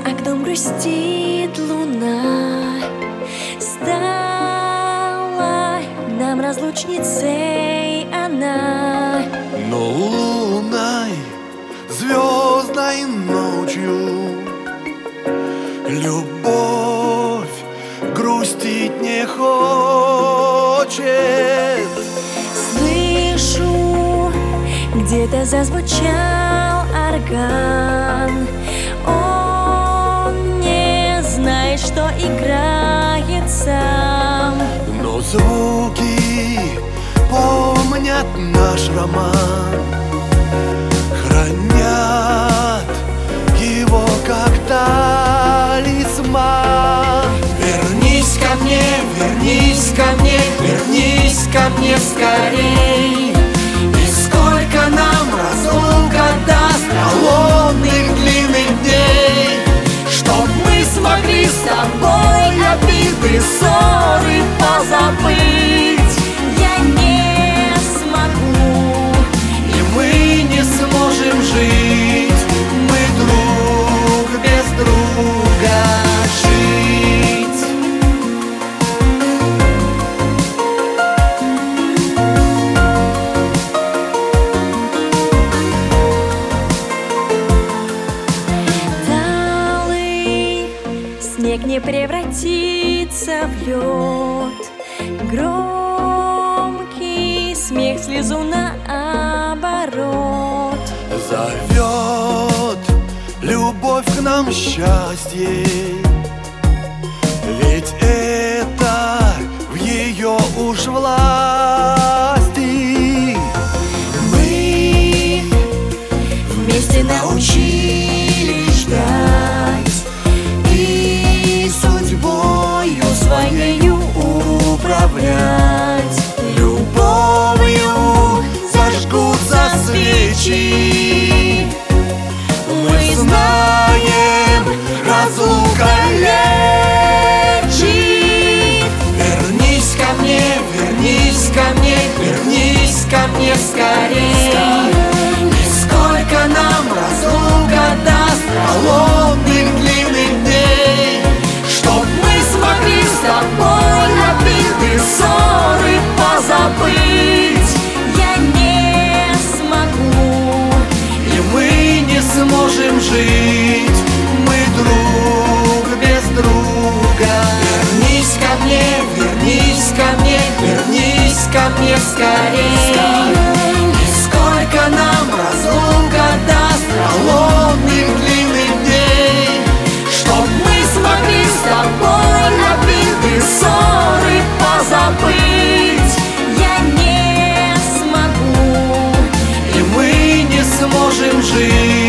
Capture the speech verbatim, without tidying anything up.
окном грустит луна, стала нам разлучницей она. Но лунной, звездной ночью любовь грустить не хочет. Слышу, где-то зазвучал орган. Он не знает, что играет сам. Но звуки помнят наш роман, хранят его как талисман. Вернись ко мне, вернись ко мне, вернись ко мне скорей. И сколько нам разлука даст холодных длинных дней, чтоб мы смогли с тобой обиды, ссоры позабыть. Я не смогу, И мы не сможем жить, мы друг без друга жить. талый снег не превратится в лед. Громкий смех слезу наоборот. Зовет любовь к нам счастье, ведь это в ее уж власти. Мы Вместе научились ждать и судьбою своею управлять. любовью зажгутся свечи. Мы знаем, разлука лечит. Вернись ко мне, вернись ко мне, вернись ко мне скорей. И сколько нам разлука даст холодных длинных дней, чтоб мы смогли с тобой обиды, ссоры позабыть. Я не смогу, И мы не сможем жить, мы друг без друга. Вернись ко мне, вернись ко мне, вернись ко мне скорей. И сколько нам разлука даст холодных длинных дней, чтоб мы смогли с тобой обиды, ссоры позабыть. я не смогу. И мы не сможем жить.